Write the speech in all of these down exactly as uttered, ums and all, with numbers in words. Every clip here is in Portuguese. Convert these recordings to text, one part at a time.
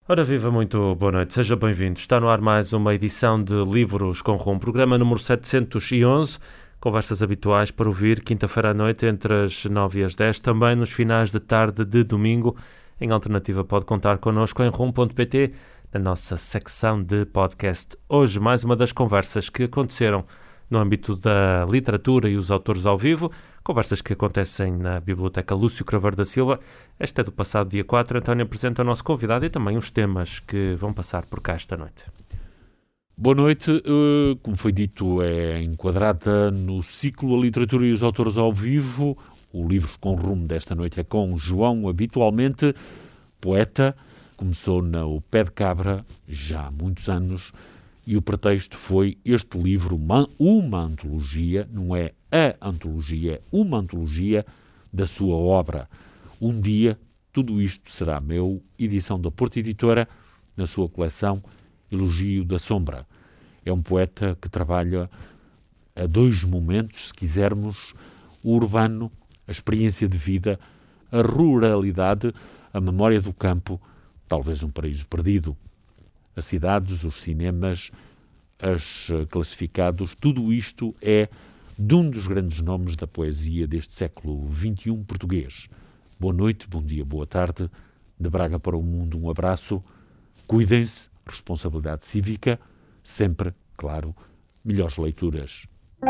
Ora viva, muito boa noite, seja bem-vindo. Está no ar mais uma edição de Livros com Rumo, programa número setecentos e onze, conversas habituais para ouvir quinta-feira à noite entre as nove e as dez, também nos finais de tarde de domingo. Em alternativa pode contar connosco em rumo ponto pt, na nossa secção de podcast. Hoje mais uma das conversas que aconteceram no âmbito da literatura e os autores ao vivo, conversas que acontecem na Biblioteca Lúcio Craveiro da Silva. Esta é do passado dia quatro. António apresenta o nosso convidado e também os temas que vão passar por cá esta noite. Boa noite. Como foi dito, é enquadrada no ciclo A Literatura e os Autores ao Vivo. O Livros com Rumo desta noite é com João Habitualmente, poeta. Começou na O Pé de Cabra já há muitos anos e o pretexto foi este livro, uma, uma antologia, não é a antologia, uma antologia da sua obra. Um dia, tudo isto será meu, edição da Porto Editora, na sua coleção Elogio da Sombra. É um poeta que trabalha a dois momentos, se quisermos, o urbano, a experiência de vida, a ruralidade, a memória do campo, talvez um paraíso perdido. As cidades, os cinemas, as classificados, tudo isto é de um dos grandes nomes da poesia deste século vinte e um português. Boa noite, bom dia, boa tarde. De Braga para o mundo, um abraço. Cuidem-se, responsabilidade cívica, sempre, claro, melhores leituras.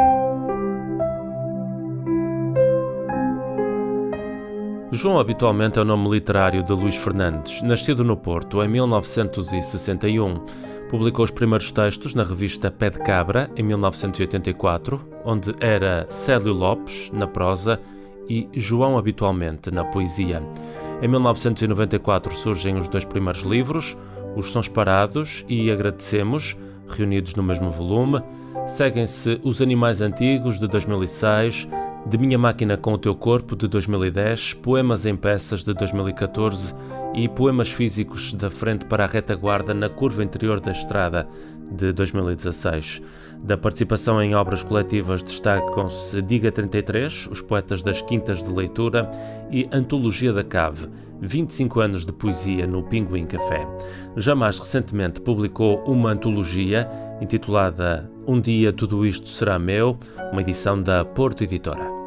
João Habitualmente é o nome literário de Luís Fernandes. Nascido no Porto em mil novecentos e sessenta e um, publicou os primeiros textos na revista Pé de Cabra em mil novecentos e oitenta e quatro, onde era Célio Lopes na prosa e João Habitualmente na poesia. Em mil novecentos e noventa e quatro surgem os dois primeiros livros, Os Sons Parados e Agradecemos, reunidos no mesmo volume. Seguem-se Os Animais Antigos, de dois mil e seis, De Minha Máquina com o Teu Corpo, de dois mil e dez, Poemas em Peças, de dois mil e catorze e Poemas Físicos da Frente para a Retaguarda na Curva Interior da Estrada, de dois mil e dezasseis. Da participação em obras coletivas destacam-se Diga trinta e três, Os Poetas das Quintas de Leitura e Antologia da Cave, vinte e cinco anos de poesia no Pinguim Café. Já mais recentemente publicou uma antologia intitulada Um Dia Tudo Isto Será Meu, uma edição da Porto Editora.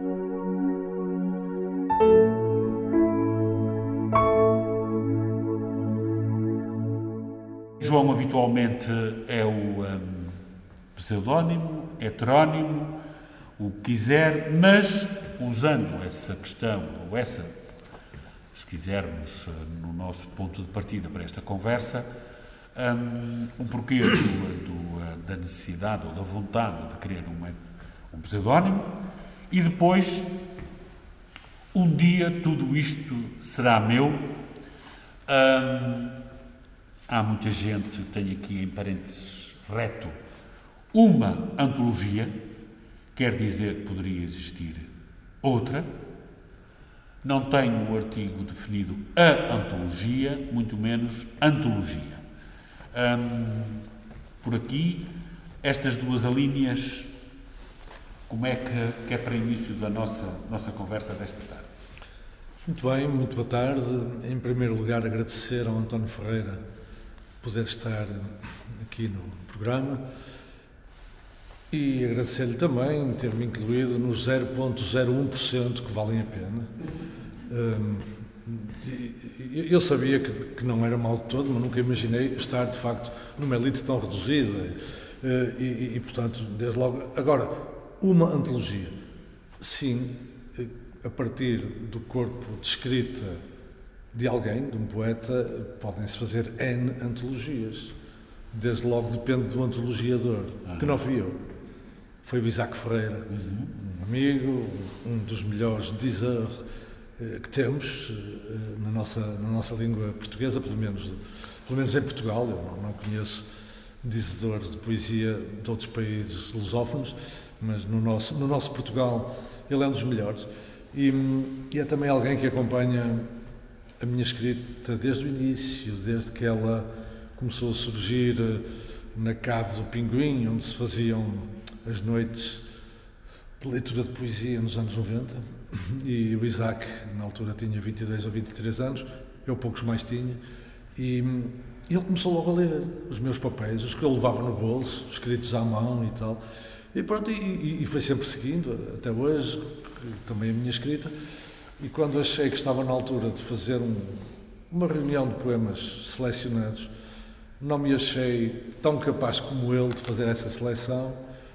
João Habitualmente é o um, pseudónimo, heterónimo, o que quiser, mas usando essa questão, ou essa, se quisermos, no nosso ponto de partida para esta conversa, um, um porquê do, do, da necessidade ou da vontade de criar uma, um pseudónimo e depois, um dia tudo isto será meu. Um, Há muita gente, tenho aqui em parênteses reto, uma antologia, quer dizer que poderia existir outra. Não tenho o artigo definido a antologia, muito menos antologia. Hum, por aqui, estas duas alíneas, como é que, que é para início da nossa, nossa conversa desta tarde? Muito bem, muito boa tarde. Em primeiro lugar, agradecer ao António Ferreira poder estar aqui no programa e agradecer-lhe também ter-me incluído nos zero vírgula zero um por cento que valem a pena. Um, eu sabia que, que não era mal de todo, mas nunca imaginei estar, de facto, numa elite tão reduzida e, e, e portanto, desde logo... Agora, uma antologia. Sim, a partir do corpo de escrita de alguém, de um poeta, podem-se fazer N antologias. Desde logo depende do antologiador, ah. que não fui eu. Foi o Isaac Ferreira, uhum. um amigo, um dos melhores diseurs eh, que temos eh, na, nossa, na nossa língua portuguesa, pelo menos, pelo menos em Portugal. Eu não, não conheço dizetores de poesia de outros países lusófonos, mas no nosso, no nosso Portugal ele é um dos melhores. E, e é também alguém que acompanha a minha escrita desde o início, desde que ela começou a surgir na Cave do Pinguim, onde se faziam as noites de leitura de poesia nos anos noventa, e o Isaac, na altura, tinha vinte e dois ou vinte e três anos, eu poucos mais tinha, E ele começou logo a ler os meus papéis, os que eu levava no bolso, escritos à mão e tal. E pronto, e, e foi sempre seguindo, até hoje, também a minha escrita. E quando achei que estava na altura de fazer um, uma reunião de poemas selecionados, não me achei tão capaz como ele de fazer essa seleção,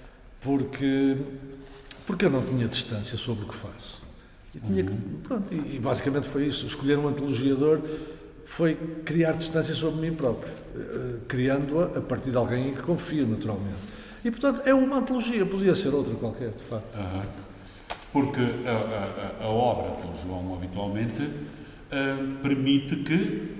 porque, porque eu não tinha distância sobre o que faço. E, tinha, uhum. pronto, e, e basicamente foi isso. Escolher um antologiador foi criar distância sobre mim próprio, criando-a a partir de alguém em que confio, naturalmente. E, portanto, é uma antologia, podia ser outra qualquer, de facto. Uhum. Porque a, a, a obra do João, habitualmente, uh, permite que,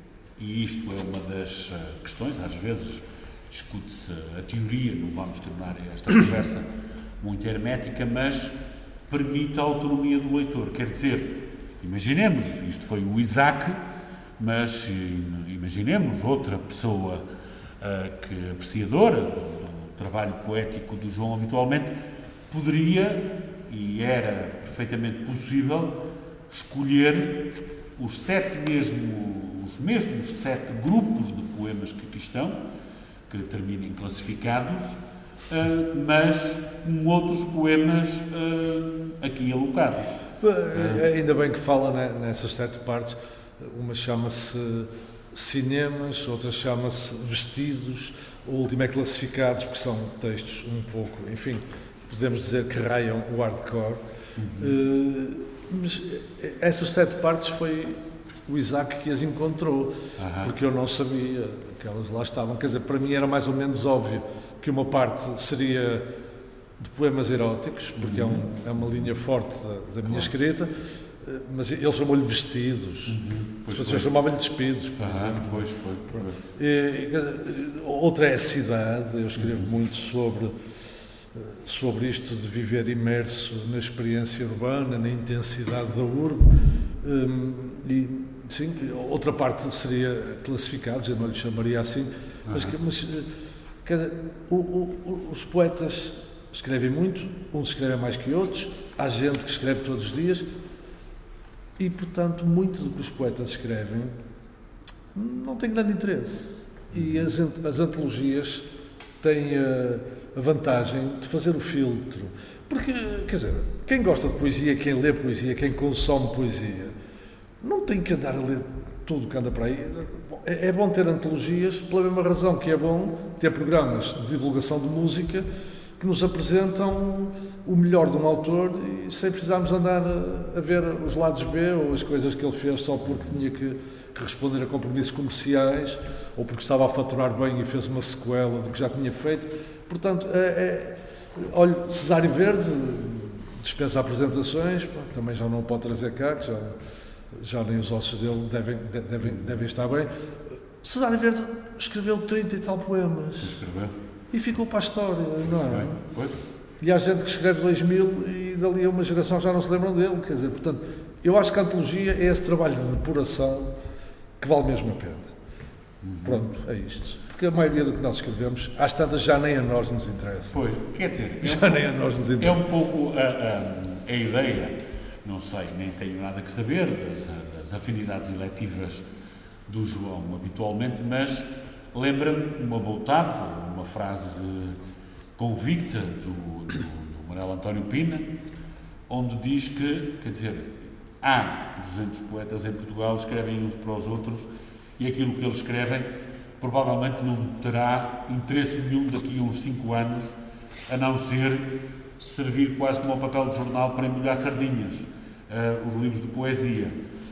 e isto é uma das uh, questões, às vezes discute-se a teoria, não vamos tornar esta conversa muito hermética, mas permite a autonomia do leitor. Quer dizer, imaginemos, isto foi o Isaac, mas imaginemos outra pessoa uh, que apreciadora do, do trabalho poético do João habitualmente, poderia, e era perfeitamente possível, escolher os sete mesmo, os mesmos sete grupos de poemas que aqui estão, que terminem classificados, uh, mas com outros poemas uh, aqui alocados. Uh, Ainda bem que fala nessas sete partes. Uma chama-se Cinemas, outra chama-se Vestidos, a última é Classificados, porque são textos um pouco, enfim, podemos dizer que raiam o hardcore. Uhum. Uh, mas essas sete partes foi o Isaac que as encontrou, uhum. porque eu não sabia que elas lá estavam. Quer dizer, para mim era mais ou menos óbvio que uma parte seria de poemas eróticos, porque uhum. é, um, é uma linha forte da, da minha escrita, mas ele chamou-lhe Vestidos, uhum. as pessoas chamavam-lhe Despidos, por ah, exemplo. Pois, pois, pois. E, outra é a cidade, eu escrevo uhum. muito sobre, sobre isto de viver imerso na experiência urbana, na intensidade da urbe. Um, e, sim, outra parte seria Classificados, eu não lhe chamaria assim, uhum. mas, mas quer dizer, o, o, os poetas escrevem muito, uns escrevem mais que outros, há gente que escreve todos os dias. E, portanto, muito do que os poetas escrevem não tem grande interesse. E as, as antologias têm a, a vantagem de fazer o filtro. Porque, quer dizer, quem gosta de poesia, quem lê poesia, quem consome poesia, não tem que andar a ler tudo que anda para aí. É, é bom ter antologias, pela mesma razão que é bom ter programas de divulgação de música que nos apresentam o melhor de um autor e sem precisarmos andar a, a ver os lados B ou as coisas que ele fez só porque tinha que, que responder a compromissos comerciais ou porque estava a faturar bem e fez uma sequela do que já tinha feito. Portanto, é, é, olha, Cesário Verde dispensa apresentações, pá, também já não pode trazer cá, que já, já nem os ossos dele devem, devem, devem estar bem. Cesário Verde escreveu trinta e tal poemas. Escreveu. E ficou para a história, não é? Pois. E há gente que escreve dois mil e dali a uma geração já não se lembram dele, quer dizer, portanto, eu acho que a antologia é esse trabalho de depuração que vale mesmo a pena. Uhum. Pronto, é isto. Porque a maioria do que nós escrevemos, às tantas, já nem a nós nos interessa. Pois, quer dizer... É já um nem a nós nos interessa. É um pouco a, a, a ideia, não sei, nem tenho nada que saber das, das afinidades eletivas do João habitualmente, mas lembra-me uma boa tarde, uma frase convicta do, do, do Manuel António Pina, onde diz que, quer dizer, há duzentos poetas em Portugal, escrevem uns para os outros, e aquilo que eles escrevem provavelmente não terá interesse nenhum daqui a uns cinco anos, a não ser servir quase como um papel de jornal para embrulhar sardinhas, uh, os livros de poesia.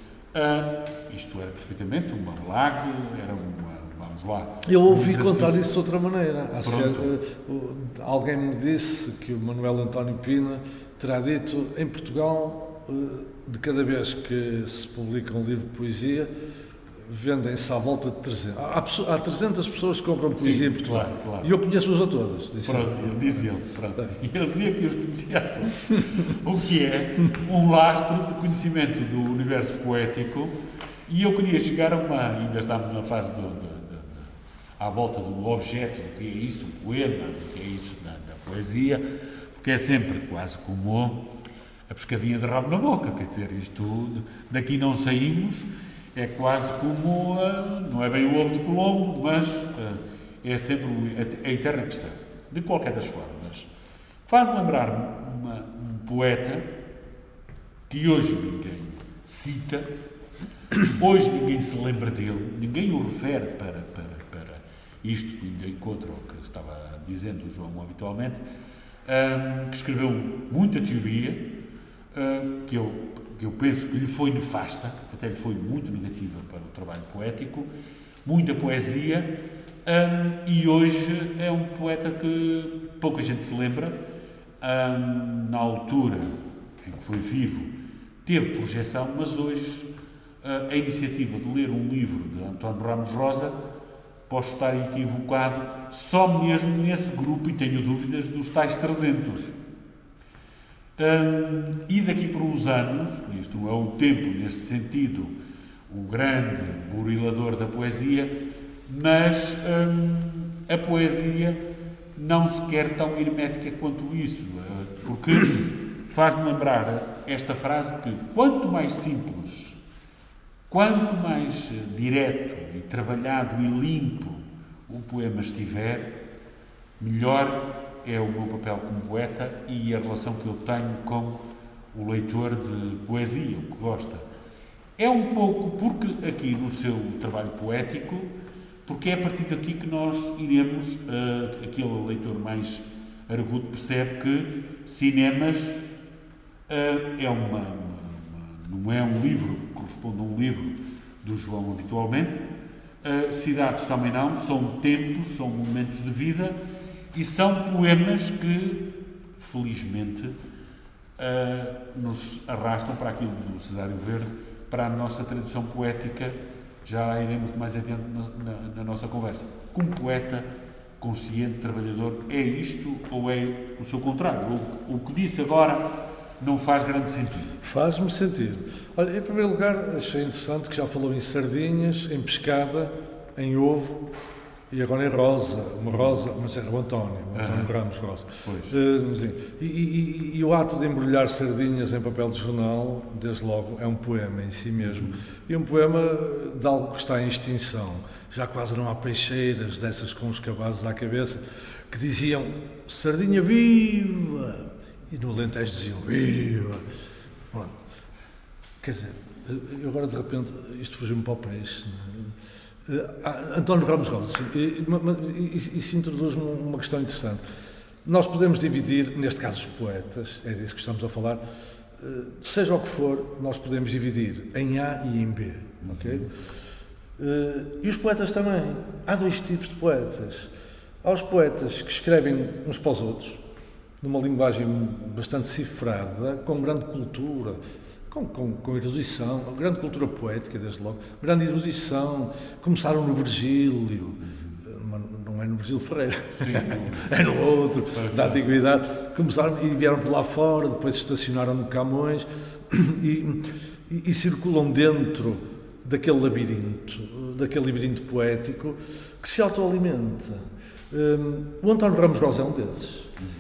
Uh, isto era perfeitamente um relago, era uma... Vamos lá. Eu ouvi contar isso de outra maneira. Ser, uh, alguém me disse que o Manuel António Pina terá dito em Portugal, uh, de cada vez que se publica um livro de poesia, vendem-se à volta de trezentas. Há, há trezentas pessoas que compram poesia. Sim, em Portugal. Claro, claro. E eu conheço-os a todas. Pronto, ele diz ele. Pronto. E ele dizia que os conhecia a todos. O que é um lastro de conhecimento do universo poético. E eu queria chegar a uma... Ainda estamos na fase do... do à volta do objeto, do que é isso, o poema, do que é isso da, da poesia, porque é sempre quase como a pescadinha de rabo na boca, quer dizer, isto, daqui não saímos, é quase como, uh, não é bem o ovo do Colombo, mas uh, é sempre a, a eterna questão. De qualquer das formas, faz-me lembrar uma, um poeta que hoje ninguém cita, hoje ninguém se lembra dele, ninguém o refere para, para, para isto que ainda encontro o que estava dizendo o João habitualmente, um, que escreveu muita teoria, um, que, eu, que eu penso que lhe foi nefasta, até lhe foi muito negativa para o trabalho poético, muita poesia, um, e hoje é um poeta que pouca gente se lembra. Um, na altura em que foi vivo, teve projeção, mas hoje uh, a iniciativa de ler um livro de António Ramos Rosa, posso estar equivocado, só mesmo nesse grupo, e tenho dúvidas, dos tais trezentos. Um, e daqui por uns anos, isto é o tempo, neste sentido, o grande burilador da poesia, mas um, a poesia não sequer tão hermética quanto isso, porque faz-me lembrar esta frase que quanto mais simples, quanto mais direto e trabalhado e limpo o poema estiver, melhor é o meu papel como poeta e a relação que eu tenho com o leitor de poesia, o que gosta. É um pouco porque aqui no seu trabalho poético, porque é a partir daqui que nós iremos, uh, aquele leitor mais argudo percebe que cinemas uh, é uma, uma, uma, não é um livro que corresponde a um livro do João habitualmente, uh, cidades também não, são tempos, são momentos de vida e são poemas que, felizmente, uh, nos arrastam para aquilo do Cesário Verde, para a nossa tradição poética. Já iremos mais adiante na, na, na nossa conversa. Como poeta, consciente, trabalhador, é isto ou é o seu contrário? O, o que disse agora não faz grande sentido? Faz-me sentido. Olha, em primeiro lugar, achei interessante que já falou em sardinhas, em pescada, em ovo e agora em rosa. Uma rosa, mas era o António, o António ah, Ramos Rosa. Uh, e, e, e o ato de embrulhar sardinhas em papel de jornal, desde logo, é um poema em si mesmo. Uhum. E um poema de algo que está em extinção. Já quase não há peixeiras dessas com os cabazes à cabeça que diziam sardinha viva! E no Alentejo diziam viva! Bom, quer dizer, eu agora de repente, isto fugiu-me para o peixe, não é? Uh, António Ramos Rosa, sim, e isso introduz-me uma questão interessante. Nós podemos dividir, neste caso os poetas, é disso que estamos a falar, uh, seja o que for, nós podemos dividir em A e em B, ok? Uh, e os poetas também. Há dois tipos de poetas. Há os poetas que escrevem uns para os outros, numa linguagem bastante cifrada, com grande cultura, Com, com, com erudição, grande cultura poética, desde logo, grande erudição, começaram no Virgílio, não é no Virgílio Ferreira, sim, é no outro, da Antiguidade, começaram e vieram por lá fora, depois estacionaram no Camões e, e, e circulam dentro daquele labirinto, daquele labirinto poético que se autoalimenta. Um, o António Ramos Rosa é um desses.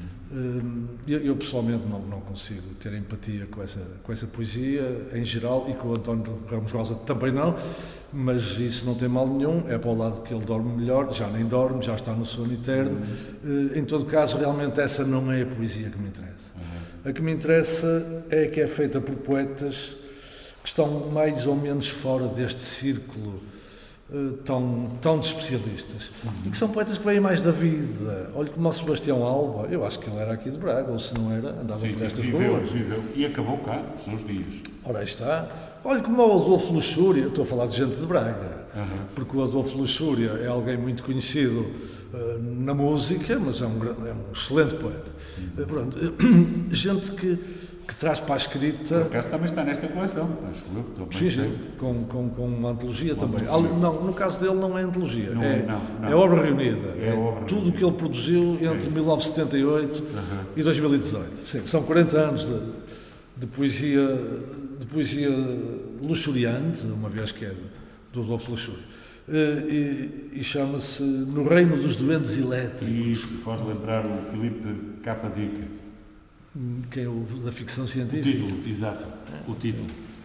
Eu, eu pessoalmente não, não consigo ter empatia com essa, com essa poesia em geral e com o António Ramos Rosa também não, mas isso não tem mal nenhum, é para o lado que ele dorme melhor, já nem dorme, já está no sono eterno. Uhum. Em todo caso, realmente essa não é a poesia que me interessa. Uhum. A que me interessa é a que é feita por poetas que estão mais ou menos fora deste círculo Uh, tão, tão de especialistas, uhum. e que são poetas que vêm mais da vida. Olha como o Sebastião Alba, eu acho que ele era aqui de Braga, ou se não era, andava sim, por estas viveu, ruas. Viveu e acabou cá, os seus dias. Ora, aí está. Olha como o Adolfo Luxúria, estou a falar de gente de Braga, uhum. porque o Adolfo Luxúria é alguém muito conhecido uh, na música, mas é um, é um excelente poeta. Uhum. Uh, pronto, uh, gente que que traz para a escrita... Por acaso também está nesta coleção, acho eu. Sim, sim, com, com, com uma antologia uma também. Antologia. Não, no caso dele não é antologia, não, é, não, não. é obra reunida. É, é obra tudo o que ele produziu entre é. mil novecentos e setenta e oito uhum. e dois mil e dezoito. Sim, são quarenta anos de, de, poesia, de poesia luxuriante, uma vez que é do Adolfo Luxúria. E, e chama-se No Reino dos Duendes Elétricos. Isso, faz lembrar o Filipe Capa Dica. Que é o da ficção científica. O título, exato, o título.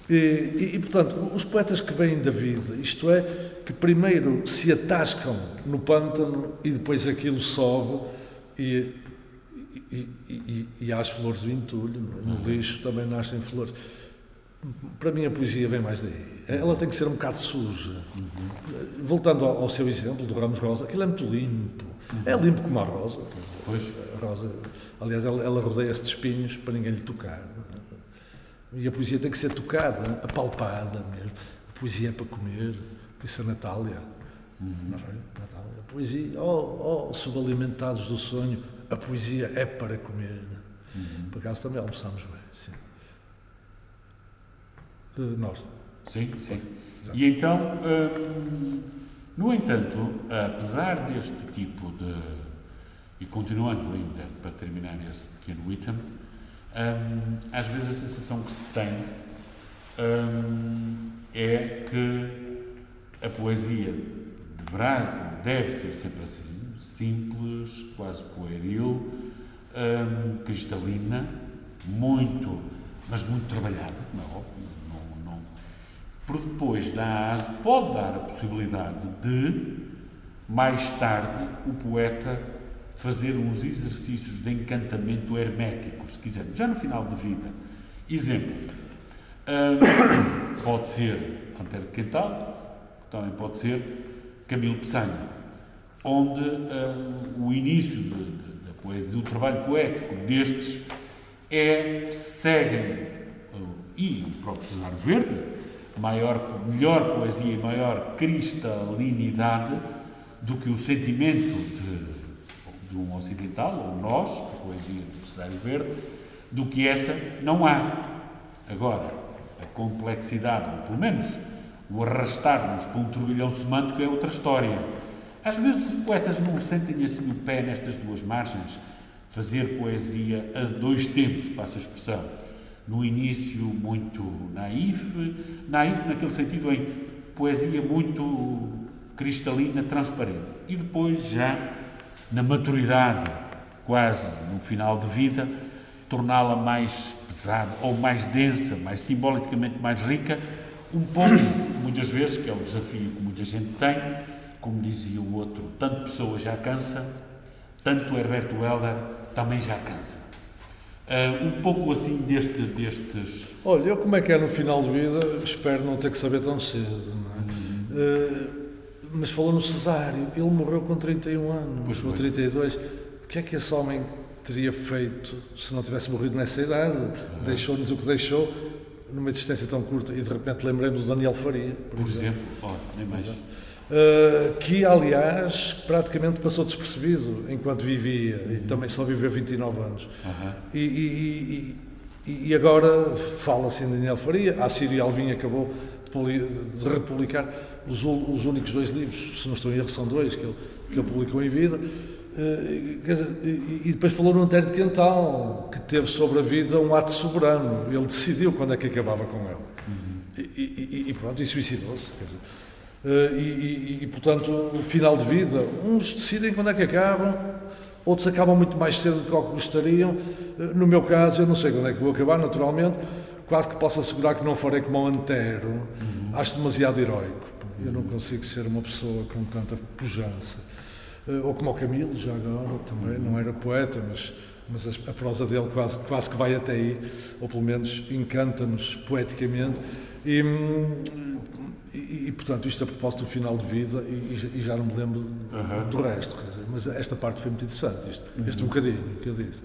E, e, e, portanto, os poetas que vêm da vida, isto é, que primeiro se atascam no pântano e depois aquilo sobe e, e, e, e há as flores do entulho, no uhum. lixo também nascem flores. Para mim a poesia vem mais daí. Ela tem que ser um bocado suja. Uhum. Voltando ao, ao seu exemplo do Ramos Rosa, aquilo é muito limpo. Uhum. É limpo como a rosa. Pois. A rosa, aliás, ela, ela rodeia-se de espinhos para ninguém lhe tocar. E a poesia tem que ser tocada, apalpada mesmo. A poesia é para comer, disse a Natália. Uhum. Não foi? Natália. A poesia, oh, oh, subalimentados do sonho, a poesia é para comer. Uhum. Por acaso também almoçamos bem, sim. Uh, nós. Sim, sim. Exato. E então, hum, no entanto, apesar deste tipo de... E continuando ainda, para terminar esse pequeno item, hum, às vezes a sensação que se tem hum, é que a poesia deverá, deve ser sempre assim, simples, quase pueril, hum, cristalina, muito, mas muito trabalhada, como é óbvio. Porque depois dá, pode dar a possibilidade de, mais tarde, o poeta fazer uns exercícios de encantamento hermético, se quisermos, já no final de vida. Exemplo, um, pode ser Antero de Quental, também pode ser Camilo Peçanha, onde um, o início de, de, da poesia, do trabalho poético destes é, seguem, uh, e o próprio César Verde, maior, melhor poesia e maior cristalinidade do que o sentimento de, de um ocidental, ou nós, a poesia do Cesário Verde, do que essa não há. Agora, a complexidade, ou pelo menos o arrastar-nos para um turbilhão semântico é outra história. Às vezes os poetas não sentem assim o pé nestas duas margens, fazer poesia a dois tempos, passa a expressão. No início muito naif, naif naquele sentido em poesia muito cristalina, transparente. E depois já na maturidade, quase no final de vida, torná-la mais pesada ou mais densa, mais simbolicamente mais rica, um pouco, muitas vezes, que é o desafio que muita gente tem, como dizia o outro, tanto Pessoa já cansa, tanto Herberto Helder também já cansa. Uh, um pouco assim deste, destes... Olha, eu como é que é no final de vida, espero não ter que saber tão cedo, não é? Uhum. Uh, mas falou no Cesário, ele morreu com trinta e um anos, com trinta e dois. O que é que esse homem teria feito se não tivesse morrido nessa idade? Uhum. Deixou-nos o que deixou, numa existência tão curta, e de repente lembremos do Daniel Faria, por, por exemplo. exemplo. Oh, nem mais. Uh, que, aliás, praticamente passou despercebido enquanto vivia, uhum. e também só viveu vinte e nove anos. Uhum. E, e, e, e agora fala-se em Daniel Faria, a Sírio Alvim acabou de, de republicar os, os únicos dois livros, se não estou em erro, são dois, que ele, que ele publicou em vida. Uh, e, e depois falou no Antero de Quental, que teve sobre a vida um ato soberano. Ele decidiu quando é que acabava com ela. Uhum. E, e, e pronto, e suicidou-se. Quer dizer. Uh, e, e, e, portanto, o final de vida, uns decidem quando é que acabam, outros acabam muito mais cedo do que o que gostariam. Uh, no meu caso, eu não sei quando é que vou acabar, naturalmente, quase que posso assegurar que não farei como o Antero. Uhum. Acho demasiado heroico. Eu não consigo ser uma pessoa com tanta pujança. Uh, ou como o Camilo, já agora, também, não era poeta, mas, mas a, a prosa dele quase, quase que vai até aí, ou pelo menos encanta-nos poeticamente. E, E, e, portanto, isto a propósito do final de vida, e, e já não me lembro uhum. do resto, quer dizer, mas esta parte foi muito interessante, isto, uhum. este um bocadinho que eu disse.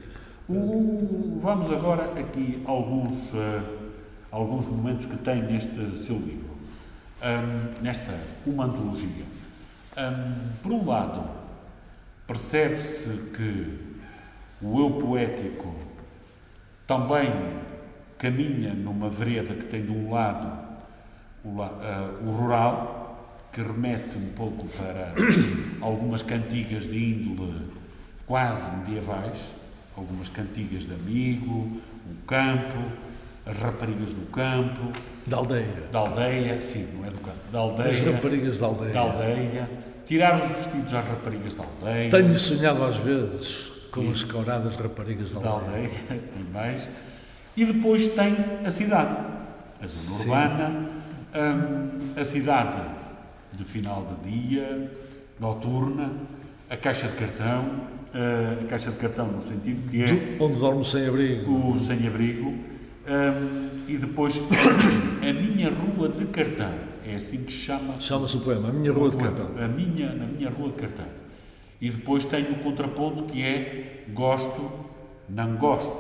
O, vamos agora aqui a alguns, uh, alguns momentos que tem neste seu livro, um, nesta uma antologia. Um, por um lado, percebe-se que o eu poético também caminha numa vereda que tem de um lado O, uh, o rural, que remete um pouco para algumas cantigas de índole quase medievais, algumas cantigas de amigo, o campo, as raparigas do campo. Da aldeia. Da aldeia, sim, não é do campo. Da aldeia. As raparigas da aldeia. Da aldeia. Tirar os vestidos às raparigas da aldeia. Tenho sonhado às vezes com sim. as coradas raparigas da aldeia. Da aldeia, tem mais. E depois tem a cidade. a zona urbana, um, a cidade de final de dia, noturna, a caixa de cartão, uh, a caixa de cartão no sentido que é... Onde dorme o sem-abrigo. O sem-abrigo. Um, e depois a minha rua de cartão, é assim que se chama. Chama-se o poema, a minha rua de cartão. A minha, na minha rua de cartão. E depois tenho o contraponto que é gosto, não gosto.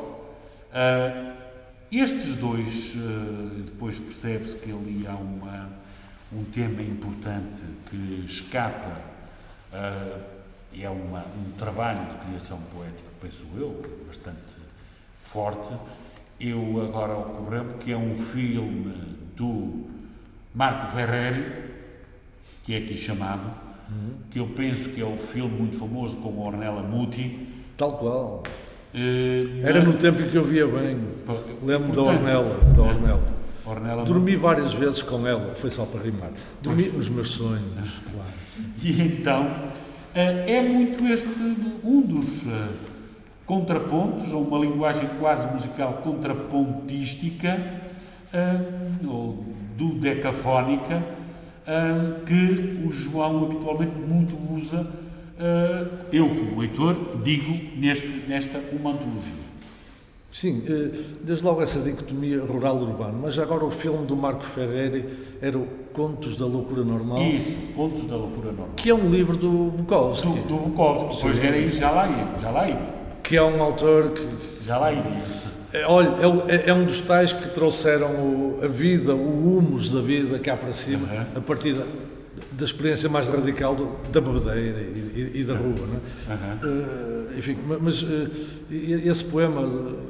Uh, estes dois, uh, depois percebe-se que ali há uma, um tema importante que escapa, uh, é uma, um trabalho de criação poética, penso eu, bastante forte. Eu agora ocorreu-me que é um filme do Marco Ferreri, que é aqui chamado, uhum. que eu penso que é um filme muito famoso com a Ornella Muti. Tal qual. Uh, Era no tempo em que eu via bem. Lembro da Ornella. Da Ornella. Ornella Dormi várias vezes com ela, foi só para rimar. Dormi pois. Nos meus sonhos, ah. claro. E então, uh, é muito este, um dos... Uh, contrapontos, ou uma linguagem quase musical contrapontística, uh, ou dodecafónica, uh, que o João habitualmente muito usa, uh, eu como leitor, digo neste, nesta uma antologia. Sim, desde logo essa dicotomia rural-urbano, mas agora o filme do Marco Ferreri era o Contos da Loucura Normal. Isso, Contos da Loucura Normal. Que é um livro do Bukowski. Do, do Bukowski, pois era aí, já lá ia, já lá ia. Que é um autor que... Já lá iria. É, olha, é, é um dos tais que trouxeram o, a vida, o humus da vida cá para cima, uhum. a partir da, da experiência mais radical do, da bebedeira e, e, e da rua, não é? Uhum. Uh, enfim, mas uh, esse poema uh,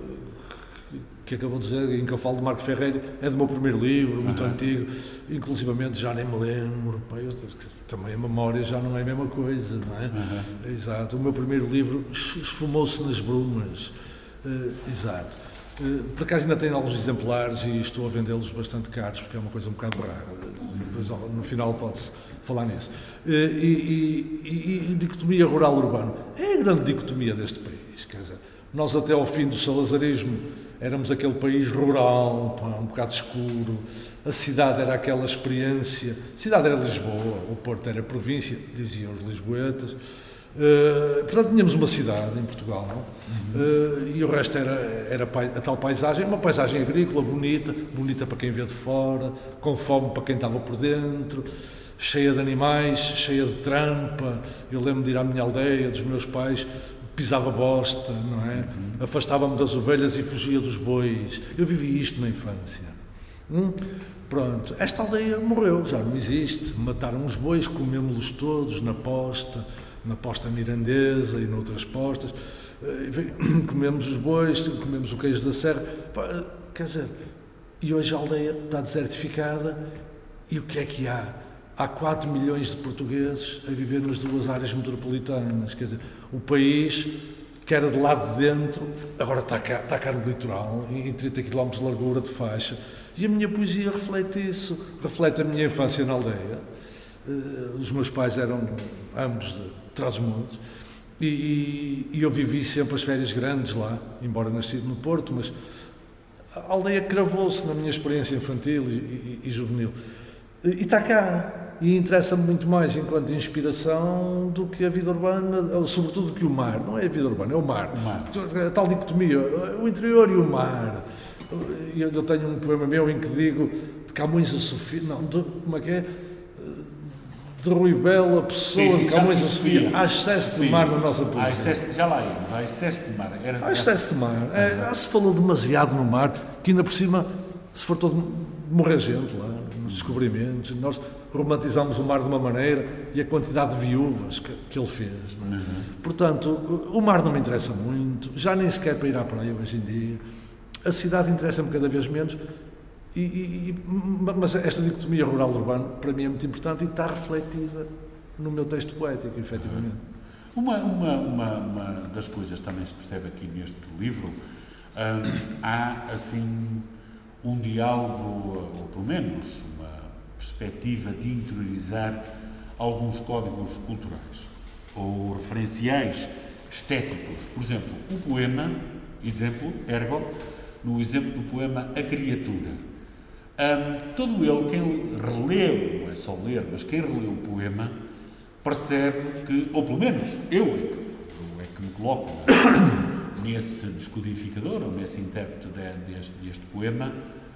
que acabou de dizer, em que eu falo de Marco Ferreira, é do meu primeiro livro, muito uhum. antigo, inclusivamente já nem me lembro, pá, eu, também a memória já não é a mesma coisa, não é? Uhum. Exato, o meu primeiro livro esfumou-se nas brumas, uh, exato. Uh, por acaso ainda tenho alguns exemplares e estou a vendê-los bastante caros, porque é uma coisa um bocado rara, depois no final pode-se falar nisso. Uh, e, e, e, e dicotomia rural-urbano, é a grande dicotomia deste país, quer dizer, nós até ao fim do salazarismo éramos aquele país rural, pá, um bocado escuro, a cidade era aquela experiência, a cidade era Lisboa, o Porto era província, diziam os lisboetas, uh, portanto tínhamos uma cidade em Portugal, não? Uh, e o resto era, era a tal paisagem, uma paisagem agrícola, bonita, bonita para quem vê de fora, com fome para quem estava por dentro, cheia de animais, cheia de trampa. Eu lembro de ir à minha aldeia, dos meus pais, pisava bosta, não é? Uhum. Afastava-me das ovelhas e fugia dos bois. Eu vivi isto na infância. Hum? Pronto, esta aldeia morreu, já não existe. Mataram os bois, comemos-los todos na posta, na posta mirandesa e noutras postas. Comemos os bois, comemos o queijo da serra. Quer dizer, e hoje a aldeia está desertificada e o que é que há? Há quatro milhões de portugueses a viver nas duas áreas metropolitanas. Quer dizer, o país, que era de lado de dentro, agora está cá, está cá no litoral, em trinta quilómetros de largura de faixa. E a minha poesia reflete isso, reflete a minha infância na aldeia. Uh, os meus pais eram ambos de Trás-os-Montes e, e, e eu vivi sempre as férias grandes lá, embora nascido no Porto, mas a aldeia cravou-se na minha experiência infantil e, e, e juvenil. E está cá. E interessa-me muito mais enquanto inspiração do que a vida urbana, sobretudo que o mar. Não é a vida urbana, é o mar. O mar. A tal dicotomia, o interior e o mar. Eu tenho um poema meu em que digo de Camões a Sofia, não, de, como é que é? De Rui Bela, Pessoa, sim, sim, de Camões a Sofia. Há excesso Sofia. de mar na nossa poesia. Há excesso, já lá íamos, há excesso de mar. Era, há excesso de mar. É, já se falou demasiado no mar, que ainda por cima se for todo morrer gente lá, nos descobrimentos. Nós romantizamos o mar de uma maneira e a quantidade de viúvas que, que ele fez. Não é? Uhum. Portanto, o mar não me interessa muito, já nem sequer para ir à praia hoje em dia. A cidade interessa-me cada vez menos, e, e, mas esta dicotomia rural-urbano para mim é muito importante e está refletida no meu texto poético, efetivamente. Uma, uma, uma, uma das coisas também se percebe aqui neste livro, hum, há assim um diálogo, ou pelo menos uma perspectiva de interiorizar alguns códigos culturais ou referenciais estéticos. Por exemplo, o poema, exemplo, ergo, no exemplo do poema A Criatura. Um, todo ele, quem releu, não é só ler, mas quem releu o poema, percebe que, ou pelo menos eu é que, eu é que me coloco nesse descodificador, ou nesse intérprete de, deste, deste poema,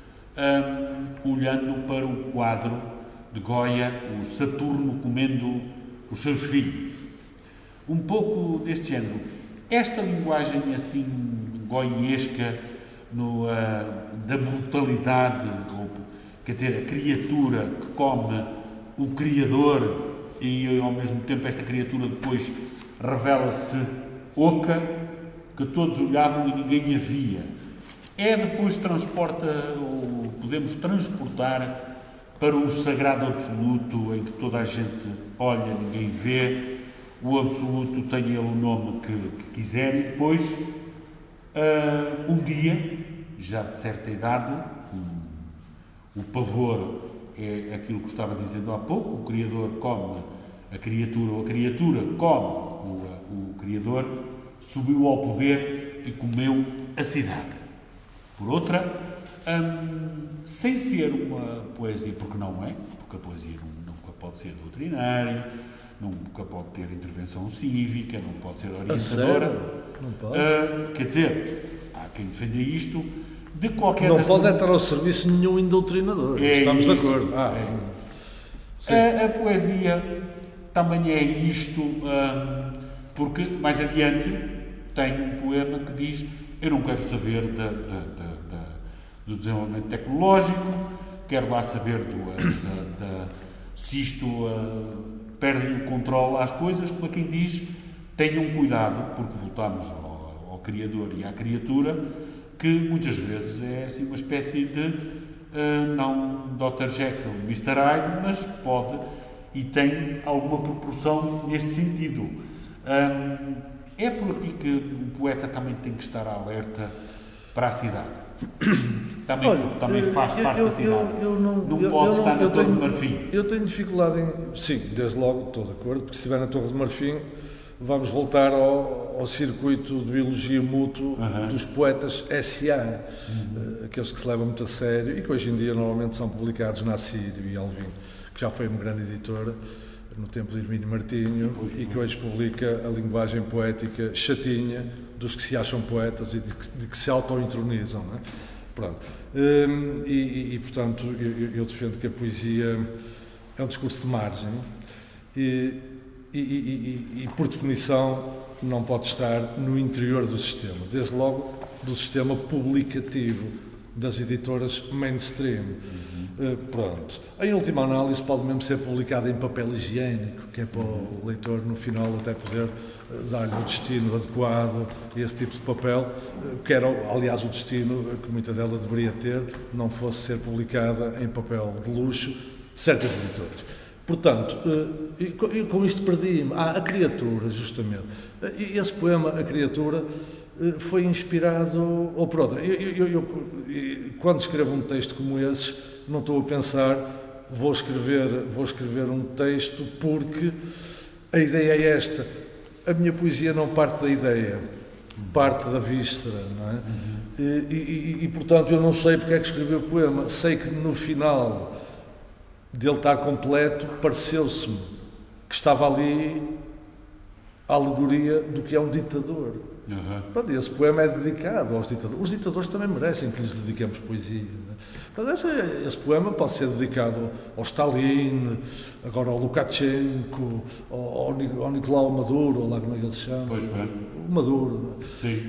um, olhando para o quadro de Goya, o Saturno comendo os seus filhos. Um pouco deste género. Esta linguagem assim goiesca no, uh, da brutalidade, ou, quer dizer, a criatura que come o Criador e ao mesmo tempo esta criatura depois revela-se oca, que todos olhavam e ninguém a via. É depois transporta, ou podemos transportar para o sagrado absoluto, em que toda a gente olha, ninguém vê, o absoluto tem ele o nome que, que quiser, e depois, uh, um dia, já de certa idade, um, o pavor é aquilo que estava dizendo há pouco, o Criador come a criatura, ou a criatura come o, o Criador, subiu ao poder e comeu a cidade. Por outra, hum, sem ser uma poesia, porque não é, porque a poesia nunca pode ser doutrinária, nunca pode ter intervenção cívica, não pode ser orientadora. Não pode. Uh, quer dizer, há quem defenda isto, de qualquer... Não pode estar ao serviço de nenhum indoutrinador, é estamos isso, de acordo. Ah, é. a, a poesia também é isto, hum, porque mais adiante tem um poema que diz: eu não quero saber da, da, da, da, do desenvolvimento tecnológico, quero lá saber do, da, da, se isto uh, perde o controle às coisas, como quem diz, tenham cuidado, porque voltamos ao, ao Criador e à criatura, que muitas vezes é assim uma espécie de, uh, não doutor Jekyll e mister Hyde, mas pode e tem alguma proporção neste sentido. Um, é por aqui que o poeta também tem que estar alerta para a cidade. Também, Olha, também faz eu, parte eu, da cidade. Eu, eu não, não eu, pode eu estar não, na eu Torre tenho, de Marfim. Eu tenho dificuldade em... Sim, desde logo, estou de acordo, porque se estiver na Torre de Marfim, vamos voltar ao, ao circuito de biologia mútuo uh-huh. dos poetas S A, uh-huh. aqueles que se levam muito a sério e que hoje em dia normalmente são publicados na Assírio e Alvim, que já foi uma grande editora no tempo de Hermínio Martinho e que hoje publica a linguagem poética chatinha dos que se acham poetas e de que, de que se auto-intronizam, não é? Pronto. Um, e, e, portanto, eu, eu defendo que a poesia é um discurso de margem e, e, e, e, por definição, não pode estar no interior do sistema, desde logo do sistema publicativo das editoras mainstream. Uhum. Uh, pronto. Em última análise, pode mesmo ser publicado em papel higiênico, que é para o leitor, no final, até poder uh, dar-lhe o destino adequado a esse tipo de papel, uh, que era, aliás, o destino uh, que muita dela deveria ter, não fosse ser publicada em papel de luxo de certas editoras. Portanto, uh, e, e com isto perdi-me. Ah, a criatura, justamente. Uh, esse poema, A Criatura, foi inspirado, ou por outra, eu, eu, eu, eu, quando escrevo um texto como esse, não estou a pensar, vou escrever, vou escrever um texto porque a ideia é esta. A minha poesia não parte da ideia, parte da víscera, não é? Uhum. E, e, e, portanto, eu não sei porque é que escrevi o poema, sei que no final dele estar completo, pareceu-se-me que estava ali a alegoria do que é um ditador. Uhum. Pronto, esse poema é dedicado aos ditadores. Os ditadores também merecem que lhes dediquemos poesia. Né? Portanto, esse, esse poema pode ser dedicado ao Stalin, agora ao Lukashenko, ao, ao Nicolau Maduro, ou lá como é que ele se chama. Pois bem. O Maduro. Sim.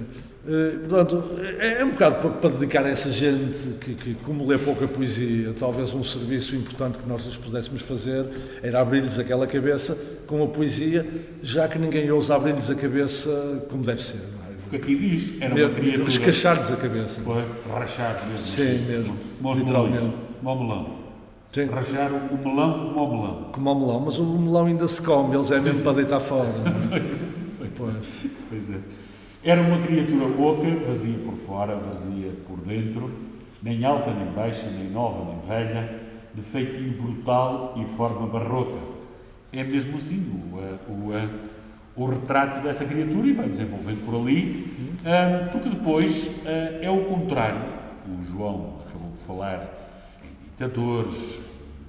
É, portanto, é, é um bocado para, para dedicar a essa gente que, que, como lê pouca poesia, talvez um serviço importante que nós lhes pudéssemos fazer era abrir-lhes aquela cabeça com a poesia, já que ninguém ousa abrir-lhes a cabeça como deve ser. Não é? Porque aqui diz, era uma criatura... Escachar-lhes a cabeça. Foi, rachar mesmo. Sim, mesmo, literalmente. Como o melão. Sim. Rachar o melão como o melão. Como o melão, mas o melão ainda se come, eles é mesmo para deitar fora. Não é? pois, pois, pois é. Era uma criatura oca, vazia por fora, vazia por dentro, nem alta, nem baixa, nem nova, nem velha, de feitio brutal e forma barroca. É mesmo assim o, o, o, o retrato dessa criatura e vai desenvolvendo por ali, um, porque depois uh, é o contrário. O João acabou de falar ditadores,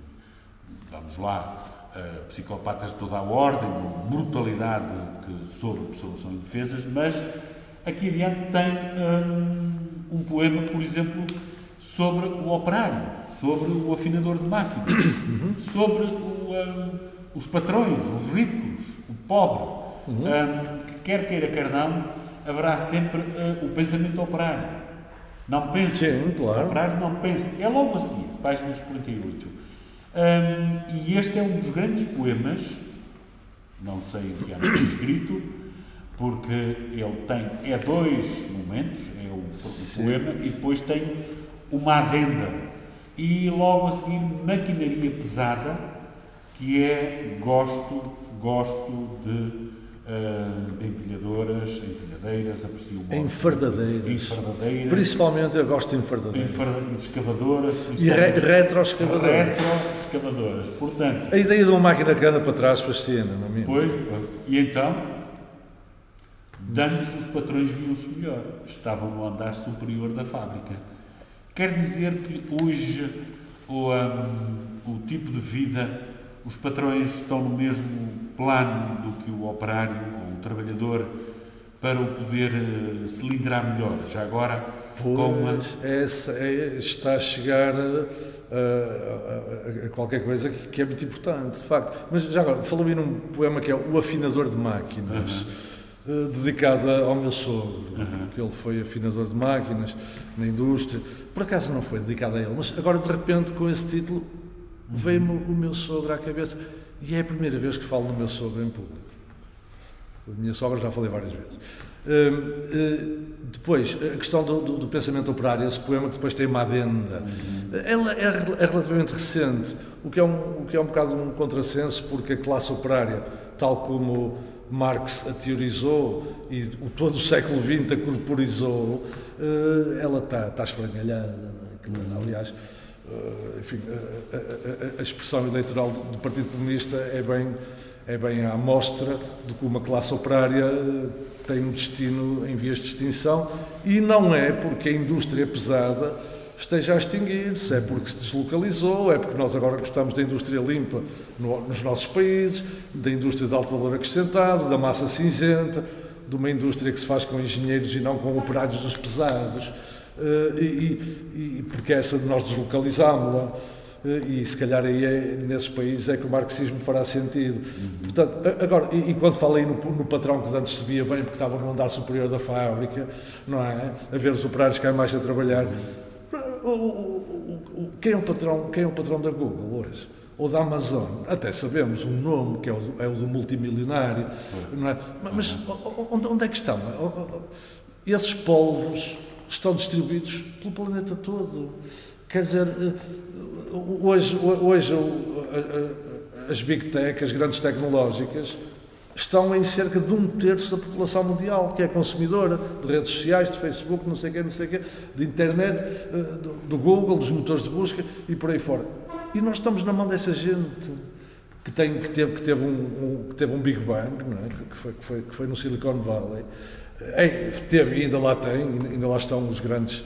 vamos lá, uh, psicopatas de toda a ordem, brutalidade que sobre pessoas são indefesas, mas aqui adiante tem um, um poema, por exemplo, sobre o operário, sobre o afinador de máquinas, sobre o, um, os patrões, os ricos, o pobre, uhum. um, que quer queira, quer não, haverá sempre uh, o pensamento operário. Não pense, Sim, claro. O operário não pensa. É logo a seguir, páginas quarenta e oito. Um, e este é um dos grandes poemas, não sei o que há escrito, porque ele tem, é dois momentos, é o, o poema, e depois tem uma adenda. E logo a seguir, maquinaria pesada, que é gosto, gosto de, uh, de empilhadoras, empilhadeiras, aprecio muito. Enfardadeiras. Enfardadeiras. Principalmente eu gosto de enfardadeiras. Enfardadeiras, escavadoras. E re retroescavadoras. Retroescavadoras. Portanto, a ideia de uma máquina que anda para trás fascina, não é mesmo? Pois, e então, dantes os patrões viam-se melhor. Estavam no andar superior da fábrica. Quer dizer que hoje o, um, o tipo de vida, os patrões estão no mesmo plano do que o operário ou o trabalhador para o poder uh, cilindrar melhor. Já agora, pois, com uma... essa, é, está a chegar a, a, a qualquer coisa que, que é muito importante, de facto. Mas já agora, falou-me num poema que é O Afinador de Máquinas. Uh-huh. Dedicada ao meu sogro, uhum. que ele foi afinador de máquinas na indústria. Por acaso não foi dedicada a ele, mas agora de repente com esse título uhum. veio-me o meu sogro à cabeça e é a primeira vez que falo do meu sogro em público. A minha sogra já falei várias vezes. Uh, uh, depois, a questão do, do, do pensamento operário, esse poema que depois tem uma adenda, uhum. ela é, é relativamente recente, o que, é um, o que é um bocado um contrassenso, porque a classe operária, tal como Marx a teorizou e o, todo o século vinte a corporizou, uh, ela está tá esfrangalhada. Uhum. Aliás, uh, enfim, a, a, a expressão eleitoral do, do Partido Comunista é bem, é bem a amostra de que uma classe operária uh, tem um destino em vias de extinção, e não é porque a indústria pesada esteja a extinguir-se, é porque se deslocalizou, é porque nós agora gostamos da indústria limpa no, nos nossos países, da indústria de alto valor acrescentado, da massa cinzenta, de uma indústria que se faz com engenheiros e não com operários dos pesados, uh, e, e, e porque essa nós deslocalizámos-la, uh, e se calhar aí é, nesses países é que o marxismo fará sentido. Uhum. Portanto, agora, e, e quando falo aí no, no patrão que antes se via bem porque estava no andar superior da fábrica, não é? A ver os operários cá em baixo a trabalhar. Uhum. O, o, o, quem, é o patrão, quem é o patrão da Google hoje? Ou da Amazon? Até sabemos um nome, que é o, é o do multimilionário. Não é? Mas onde, onde é que estão? Esses polvos estão distribuídos pelo planeta todo. Quer dizer, hoje, hoje as Big Tech, as grandes tecnológicas, estão em cerca de um terço da população mundial, que é consumidora de redes sociais, de Facebook, não sei o quê, não sei o quê, de internet, do, do Google, dos motores de busca e por aí fora. E nós estamos na mão dessa gente que, tem, que, teve, que, teve, um, um, que teve um Big Bang, não é? que, foi, que, foi, que foi no Silicon Valley. É, teve e ainda lá tem, ainda lá estão os grandes,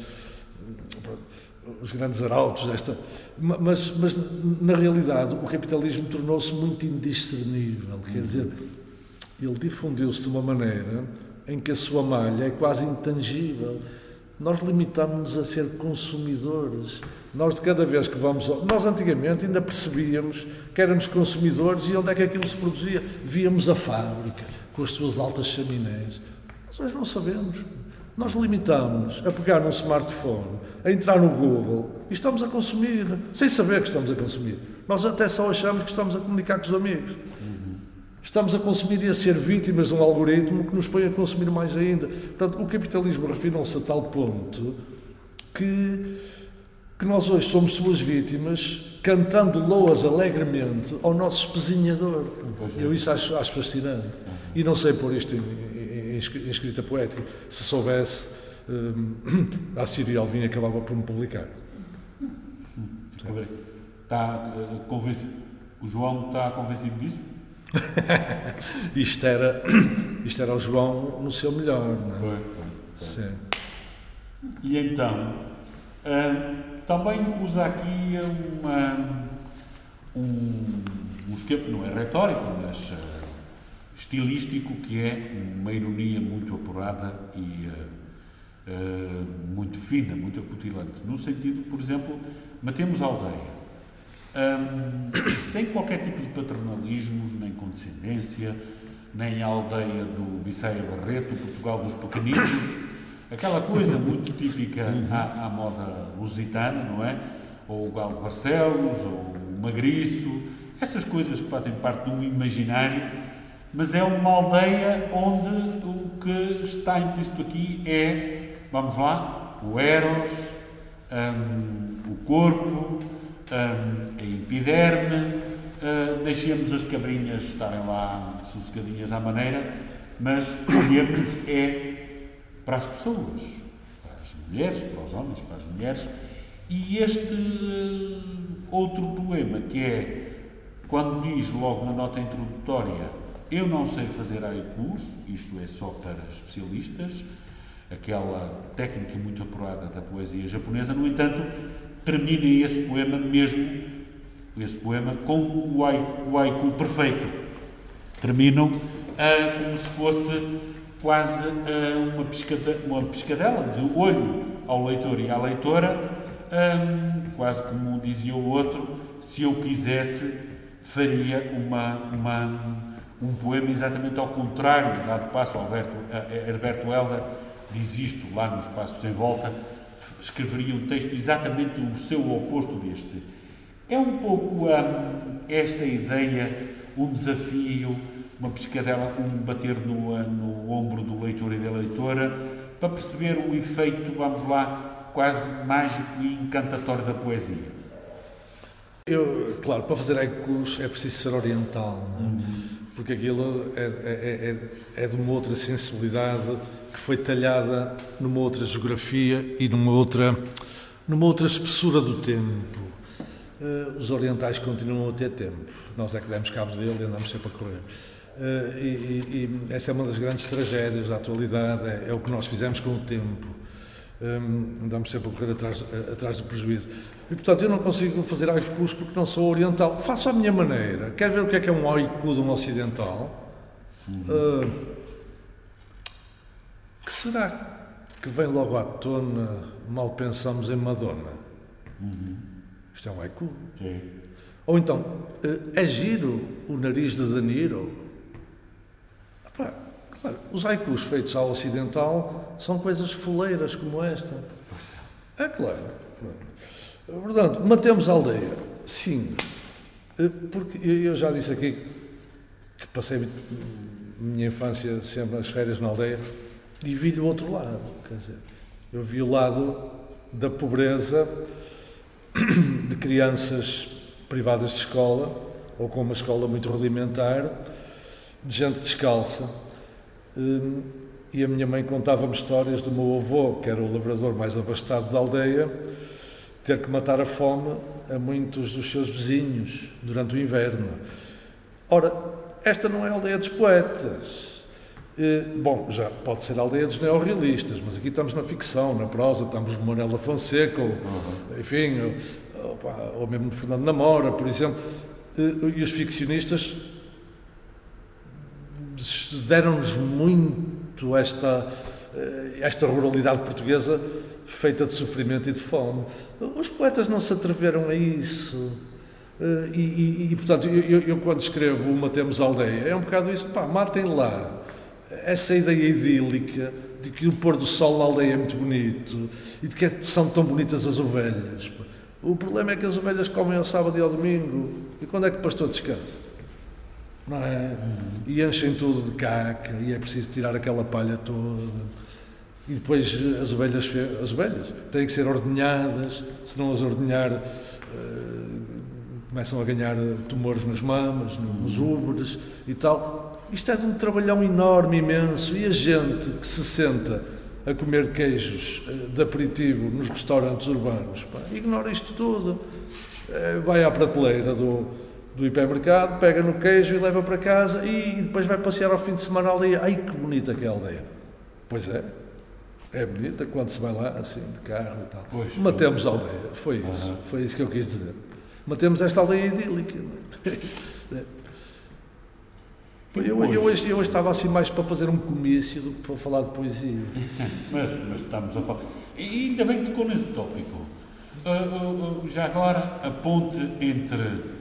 os grandes arautos desta... Mas, mas, na realidade, o capitalismo tornou-se muito indiscernível, quer dizer... Ele difundiu-se de uma maneira em que a sua malha é quase intangível. Nós limitamos-nos a ser consumidores. Nós, de cada vez que vamos... Ao... Nós, antigamente, ainda percebíamos que éramos consumidores e onde é que aquilo se produzia. Víamos a fábrica, com as suas altas chaminés. Mas hoje não sabemos. Nós limitamos-nos a pegar num smartphone, a entrar no Google e estamos a consumir, sem saber que estamos a consumir. Nós até só achamos que estamos a comunicar com os amigos. Estamos a consumir e a ser vítimas de um algoritmo que nos põe a consumir mais ainda. Portanto, o capitalismo refinou-se a tal ponto que, que nós hoje somos suas vítimas, cantando loas alegremente ao nosso espezinhador. Eu isso acho, acho fascinante. E não sei pôr isto em, em, em escrita poética. Se soubesse, hum, a Sírio Alvim acabava por me publicar. Está uh, convencido? O João está convencido disso? isto, era, isto era o João no seu melhor, não é? Foi, foi, foi. Sim. E então, Uh, também usa aqui uma, um, um esquema, não é retórico, mas uh, estilístico, que é uma ironia muito apurada e uh, uh, muito fina, muito acutilante. No sentido, por exemplo, matemos a aldeia. Um, sem qualquer tipo de paternalismos, nem condescendência, nem a aldeia do Bissaia Barreto, Portugal dos pequeninos, aquela coisa muito típica à, à moda lusitana, não é? Ou o Galo de Barcelos, ou o Magriço, essas coisas que fazem parte de um imaginário, mas é uma aldeia onde o que está implícito aqui é, vamos lá, o Eros, um, o corpo, um, a epiderme. Uh, deixemos as cabrinhas estarem lá sossegadinhas à maneira, mas olhemos é para as pessoas, para as mulheres, para os homens, para as mulheres. E este uh, outro poema, que é quando diz logo na nota introdutória: eu não sei fazer haikus, isto é só para especialistas, aquela técnica muito apurada da poesia japonesa. No entanto, termina esse poema mesmo esse poema com o haiku, o haiku perfeito. Terminam uh, como se fosse quase uh, uma, piscada, uma piscadela de olho ao leitor e à leitora, um, quase como dizia o outro: se eu quisesse, faria uma, uma, um poema exatamente ao contrário, dado passo. Alberto, uh, Herberto Helder diz isto lá nos Passos em Volta, escreveria um texto exatamente o seu oposto deste. É um pouco um, esta ideia, um desafio, uma pescadela, um bater no, no ombro do leitor e da leitora, para perceber o efeito, vamos lá, quase mágico e encantatório da poesia. Eu, claro, para fazer haikus é preciso ser oriental, não é? Uhum. Porque aquilo é, é, é, é de uma outra sensibilidade que foi talhada numa outra geografia e numa outra, numa outra espessura do tempo. Uh, os orientais continuam a ter tempo, nós é que demos cabo dele e andamos sempre a correr. Uh, e, e, e essa é uma das grandes tragédias da atualidade, é, é o que nós fizemos com o tempo. Um, andamos sempre a correr atrás, atrás do prejuízo. E, portanto, eu não consigo fazer haikus porque não sou oriental. Faço à minha maneira. Quer ver o que é que é um haiku de um ocidental? Uhum. Uh, que será que vem logo à tona, mal pensamos em Madonna? Uhum. Isto é um haiku. É. Ou então, é giro o nariz de De Niro? Epá, claro, os haikus feitos ao ocidental são coisas foleiras como esta. É claro. claro. Portanto, matemos a aldeia. Sim. Porque eu já disse aqui que passei a minha infância sempre nas férias na aldeia e vi-lhe o outro lado. Quer dizer, eu vi o lado da pobreza de crianças privadas de escola, ou com uma escola muito rudimentar, de gente descalça. E a minha mãe contava-me histórias do meu avô, que era o lavrador mais abastado da aldeia, ter que matar a fome a muitos dos seus vizinhos durante o inverno. Ora, esta não é a aldeia dos poetas. Bom, já pode ser a aldeia dos neorrealistas, mas aqui estamos na ficção, na prosa, estamos no Manuel da Fonseca, ou, uhum. enfim, ou, ou mesmo no Fernando Namora, por exemplo. E os ficcionistas deram-nos muito esta, esta ruralidade portuguesa feita de sofrimento e de fome. Os poetas não se atreveram a isso. E, e, e portanto, eu, eu, eu quando escrevo o Matemos a Aldeia, é um bocado isso, pá, matem lá. Essa ideia idílica de que o pôr do sol na aldeia é muito bonito e de que são tão bonitas as ovelhas. O problema é que as ovelhas comem ao sábado e ao domingo. E quando é que o pastor descansa? Não é? E enchem tudo de caca e é preciso tirar aquela palha toda. E depois as ovelhas, as ovelhas têm que ser ordenhadas, se não as ordenhar uh, começam a ganhar tumores nas mamas, nos úberes e tal. Isto é de um trabalhão enorme, imenso, e a gente que se senta a comer queijos de aperitivo nos restaurantes urbanos, pá, ignora isto tudo. Vai à prateleira do, do hipermercado, pega no queijo e leva para casa e, e depois vai passear ao fim de semana à aldeia. Ai, que bonita que é a aldeia. Pois é. é bonita quando se vai lá, assim, de carro e tal. Pois, Matemos a aldeia, foi isso, uh-huh. foi isso que eu quis dizer. Matemos esta aldeia idílica. Eu, eu, eu, hoje, eu hoje estava assim mais para fazer um comício do que para falar de poesia. mas, mas estamos a falar. E ainda bem que tocou nesse tópico. Uh, uh, uh, já agora, a ponte entre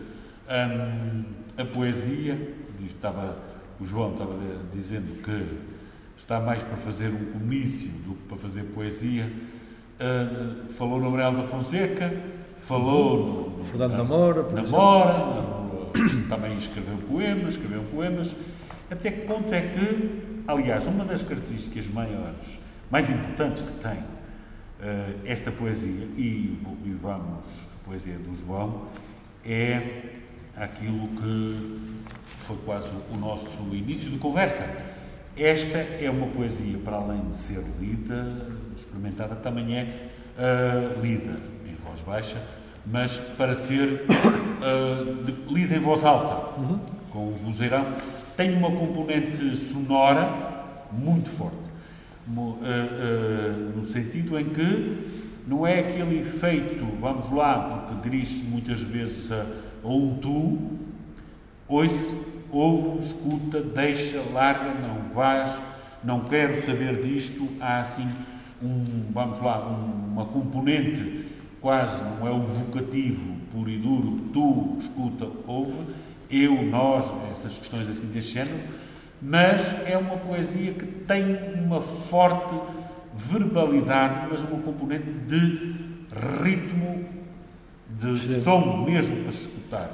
um, a poesia, estava, o João estava dizendo que está mais para fazer um comício do que para fazer poesia. Uh, falou no Manuel da Fonseca, falou no Fernando Namora, por Namora, no, também escreveu poemas, escreveu poemas. Até que ponto é que, aliás, uma das características maiores, mais importantes que tem uh, esta poesia, e, e vamos, a poesia do João, é aquilo que foi quase o nosso início de conversa. Esta é uma poesia, para além de ser lida, experimentada, também é uh, lida em voz baixa, mas para ser uh, de, lida em voz alta, uhum. com o vozeirão, tem uma componente sonora muito forte, uh, uh, no sentido em que não é aquele efeito, vamos lá, porque dirige-se muitas vezes a, a um tu, ouve, ouve, escuta, deixa, larga, não vais, não quero saber disto, há assim um, vamos lá, um, uma componente quase, não é o vocativo puro e duro, tu, escuta, ouve, eu, nós, essas questões assim deste género, mas é uma poesia que tem uma forte verbalidade, mas uma componente de ritmo, de Sim. som mesmo para se escutar.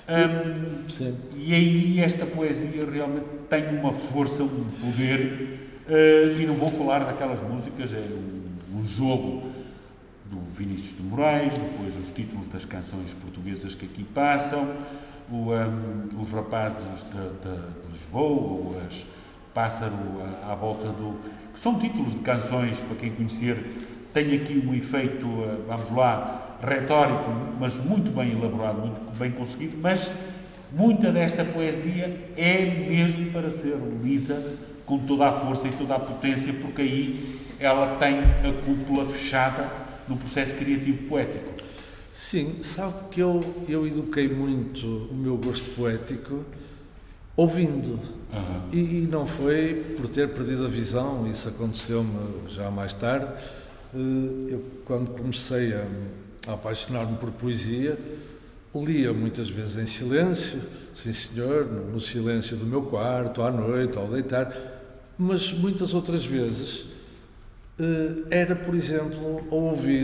Um, e aí esta poesia realmente tem uma força, um poder, uh, e não vou falar daquelas músicas, é um, um jogo do Vinícius de Moraes, depois os títulos das canções portuguesas que aqui passam, o, um, os rapazes de, de, de Lisboa, ou as Pássaro à, à volta do... que são títulos de canções, para quem conhecer, tem aqui um efeito, uh, vamos lá, retórico, mas muito bem elaborado, muito bem conseguido, mas muita desta poesia é mesmo para ser lida com toda a força e toda a potência, porque aí ela tem a cúpula fechada no processo criativo poético. Sim, sabe que eu, eu eduquei muito o meu gosto poético ouvindo, uhum. e, e não foi por ter perdido a visão, isso aconteceu-me já mais tarde. Eu, quando comecei a, a apaixonar-me por poesia, lia muitas vezes em silêncio, sim senhor, no, no silêncio do meu quarto, à noite, ao deitar, mas muitas outras vezes era, por exemplo, a ouvir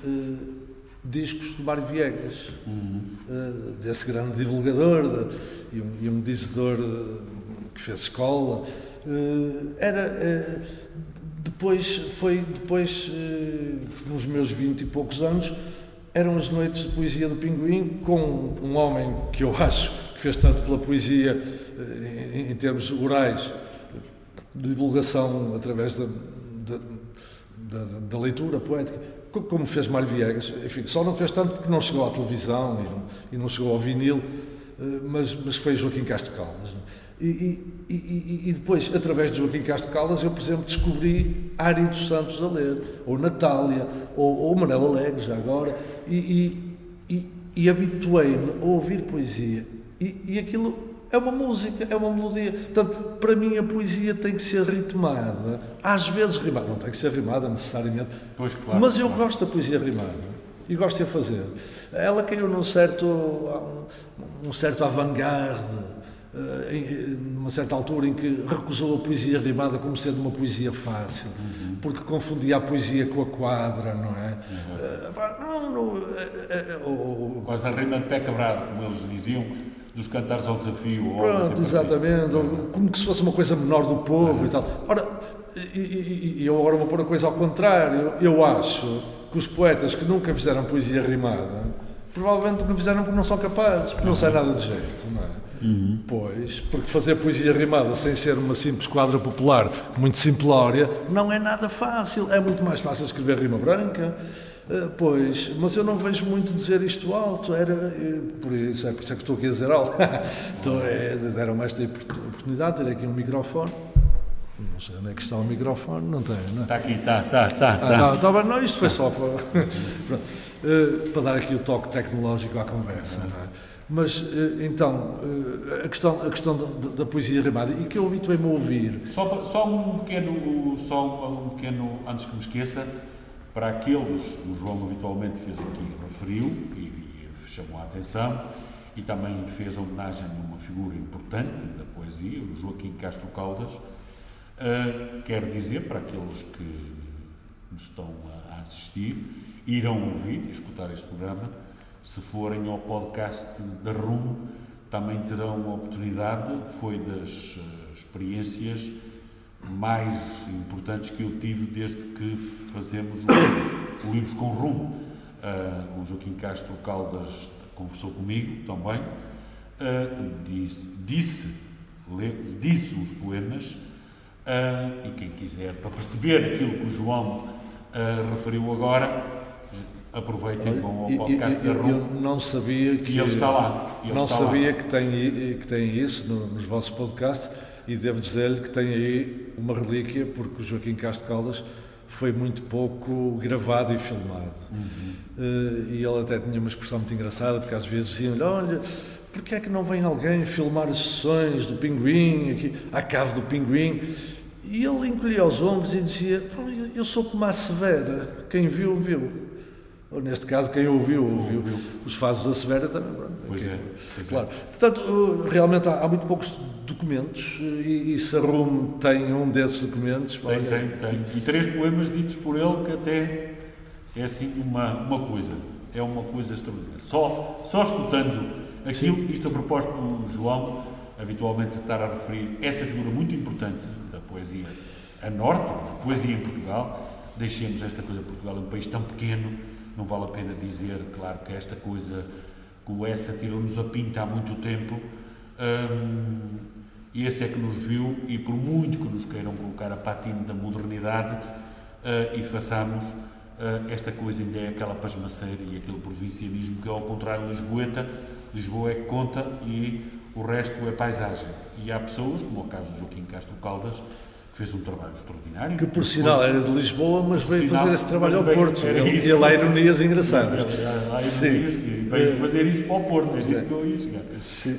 discos de Mário Viegas, uhum. uh, desse grande divulgador de, e, um, e um dizedor uh, que fez escola. Uh, era, uh, depois, foi depois, uh, nos meus vinte e poucos anos, eram as noites de poesia do Pinguim, com um homem que eu acho que fez tanto pela poesia, uh, em, em termos orais, de divulgação através da, da, da, da leitura poética, como fez Mário Viegas. Enfim, só não fez tanto porque não chegou à televisão e não, e não chegou ao vinil, mas, mas fez Joaquim Castro Caldas. E, e, e, e depois, através de Joaquim Castro Caldas, eu, por exemplo, descobri Ari dos Santos a ler, ou Natália, ou, ou Manela Alegre, já agora, e, e, e, e habituei-me a ouvir poesia. E, e aquilo é uma música, é uma melodia. Portanto, para mim a poesia tem que ser ritmada, às vezes rimada, não tem que ser rimada necessariamente, pois, claro, mas eu claro. gosto da poesia rimada e gosto de a fazer. Ela caiu num certo, um, um certo avant-garde, uh, em, numa certa altura em que recusou a poesia rimada como sendo uma poesia fácil, uhum. porque confundia a poesia com a quadra, não é? Uhum. Uh, não, não, uh, uh, uh, Quase a rima de pé quebrado, como eles diziam, dos cantares ao desafio. Ou Pronto, exatamente, ou, como que se fosse uma coisa menor do povo uhum. e tal. Ora, e, e, e eu agora vou pôr a coisa ao contrário. Eu acho que os poetas que nunca fizeram poesia rimada, provavelmente não fizeram porque não são capazes, porque não sai nada de jeito, não é? Uhum. Pois, porque fazer poesia rimada sem ser uma simples quadra popular, muito simplória, não é nada fácil. É muito mais fácil escrever rima branca. Uh, pois, mas eu não vejo muito dizer isto alto, era, uh, por isso, é por isso é que estou aqui a dizer alto. Então, é, deram-me esta oportunidade, ter aqui um microfone, Não sei onde é que está o microfone, não tem, não é? Está aqui, está, está, está. Ah, tá, tá, tá, não, isto foi só para, uh, para dar aqui o toque tecnológico à conversa, não é? Mas, uh, então, uh, a questão, a questão da, da poesia rimada, e que eu habituei-me a ouvir... Só, só um pequeno, só um pequeno, antes que me esqueça, para aqueles que o João habitualmente fez aqui, referiu, e, e chamou a atenção, e também fez homenagem a uma figura importante da poesia, o Joaquim Castro Caldas. Uh, quero dizer para aqueles que nos estão a, a assistir, irão ouvir e escutar este programa, se forem ao podcast da Rumo, também terão a oportunidade, foi das uh, experiências mais importantes que eu tive desde que fazemos o, o Livros com Rumo. Uh, o Joaquim Castro Caldas conversou comigo também, uh, disse, disse, le, disse os poemas. Uh, e quem quiser, para perceber aquilo que o João uh, referiu agora, aproveitem com o podcast eu, da eu, Rumo. Eu não sabia que... E ele está lá. Ele não está sabia lá. Que, tem, que tem isso no, nos vossos podcasts, e devo dizer-lhe que tem aí uma relíquia, porque o Joaquim Castro Caldas foi muito pouco gravado e filmado. Uhum. Uh, e ele até tinha uma expressão muito engraçada, porque às vezes diziam-lhe, olha... Porquê é que não vem alguém filmar as sessões do Pinguim, aqui, à cave do Pinguim? E ele encolhia os ombros e dizia, eu sou como a Severa, quem viu, viu. Ou neste caso, quem ouviu, ouviu. Os fases da Severa também. Pois é. Pois claro. É. Portanto, realmente há, há muito poucos documentos, e, e se a Rumo tem um desses documentos... Tem, olha, tem, tem. E três poemas ditos por ele que até é assim uma, uma coisa, é uma coisa extraordinária. Só, só escutando... Aquilo, isto a propósito do João, habitualmente estar a referir essa figura muito importante da poesia a norte, da poesia em Portugal. Deixemos esta coisa, Portugal é um país tão pequeno, não vale a pena dizer, claro, que esta coisa, que o Essa tirou-nos a pinta há muito tempo, hum, e esse é que nos viu, e por muito que nos queiram colocar a patina da modernidade, uh, e façamos, uh, esta coisa ainda é aquela pasmaceira e aquele provincianismo que, ao contrário de Lisboeta, Lisboa é que conta e o resto é paisagem. E há pessoas, como o caso de Joaquim Castro Caldas, que fez um trabalho extraordinário. Que, por sinal, era de Lisboa, mas veio sinal, fazer esse trabalho ao veio, Porto. Ele, ele lá ironias engraçadas. Há ironias e veio fazer isso para o Porto, mas isso que eu ia chegar. Sim.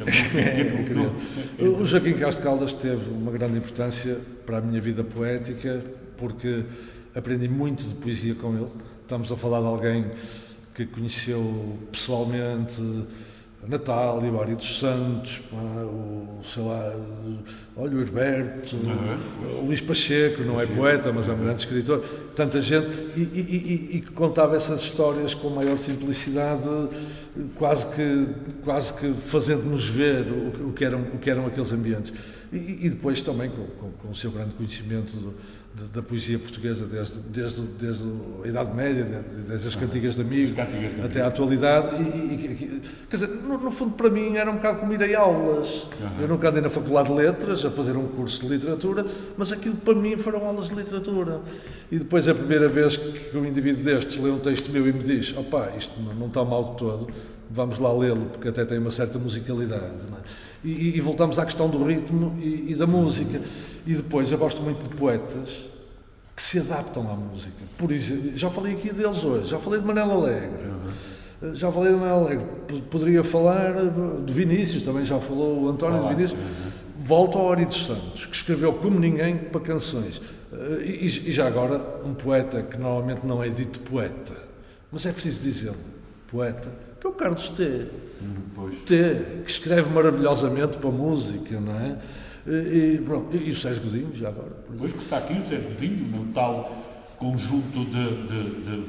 É o Joaquim Castro Caldas teve uma grande importância para a minha vida poética, porque aprendi muito de poesia com ele. Estamos a falar de alguém que conheceu pessoalmente... Natal, Ibário dos Santos, pá, o, sei lá, olha o Herberto, uhum. o Luís Pacheco, não é poeta, mas é um grande escritor, tanta gente, e, e, e, e que contava essas histórias com maior simplicidade, quase que, quase que fazendo-nos ver o, o, que eram, o que eram aqueles ambientes. E, e depois também com, com, com o seu grande conhecimento do, de, da poesia portuguesa, desde, desde, desde a Idade Média, desde, desde as Cantigas de Amigo até à atualidade. E, e, quer dizer, no, no fundo, para mim, era um bocado como ir a aulas. Uhum. Eu nunca andei na Faculdade de Letras a fazer um curso de literatura, mas aquilo para mim foram aulas de literatura. E depois, a primeira vez que um indivíduo destes lê um texto meu e me diz: opá, isto não, não está mal de todo, vamos lá lê-lo, porque até tem uma certa musicalidade. Não é? E, e voltamos à questão do ritmo e, e da música. E depois, eu gosto muito de poetas que se adaptam à música. Por exemplo, já falei aqui deles hoje, já falei de Manela Alegre, uhum. já falei de Manela Alegre, poderia falar de Vinícius, também já falou o António Falar, de Vinícius. Uhum. Volto ao Ori dos Santos, que escreveu como ninguém para canções. E, e já agora, um poeta que normalmente não é dito poeta, mas é preciso dizê-lo, poeta, que é o Carlos T. Uhum, T, que escreve maravilhosamente para a música, não é? E, e, pronto, e o Sérgio Godinho, já agora. Pois que está aqui o Sérgio Godinho, no tal conjunto de, de, de,